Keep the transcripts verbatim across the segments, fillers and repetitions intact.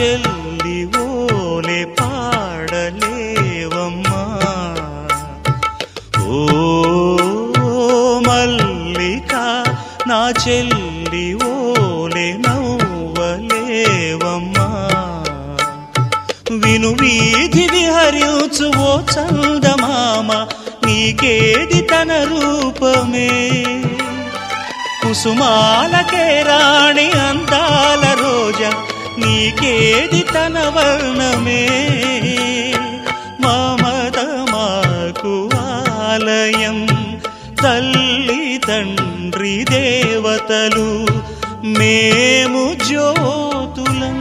చెల్లి ఓలే పాడలేవమ్మా. ఓ మల్లిక నా చెల్లి ఓలే నవ్వలేవమ్మా. విను వీధి విహరించు ఓ చందమామ నీకేది తన రూపమే. కుసుమాలకే రాణి అందాల రోజా నీకేది తన వర్ణమే. మమత మాకు ఆలయం తల్లి తండ్రి దేవతలు మేము జ్యోతులం.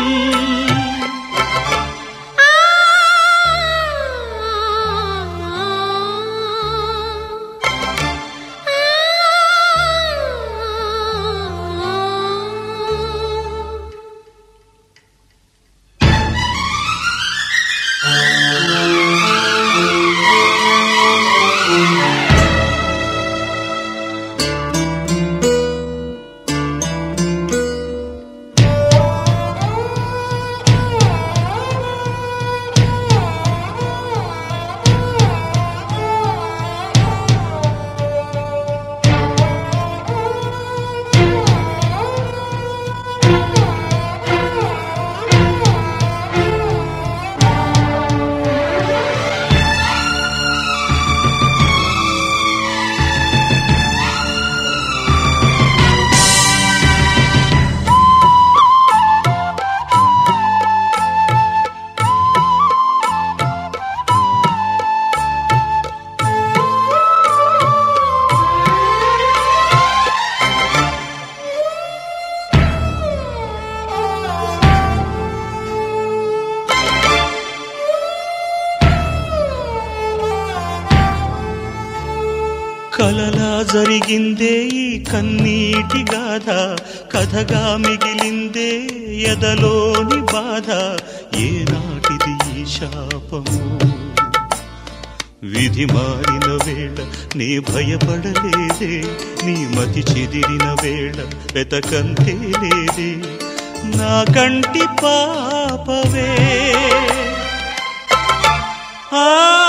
కలలా జరిగిందే ఈ కన్నీటి గాథ, కథగా మిగిలిందే ఎదలోని బాధ. ఏనాటిది ఈ శాపము విధి మారిన వేళ నీ భయపడలేదే. నీ మతి చెదిరిన వేళ వెతకంతే లేదే. నా కంటి పాపవే ఆ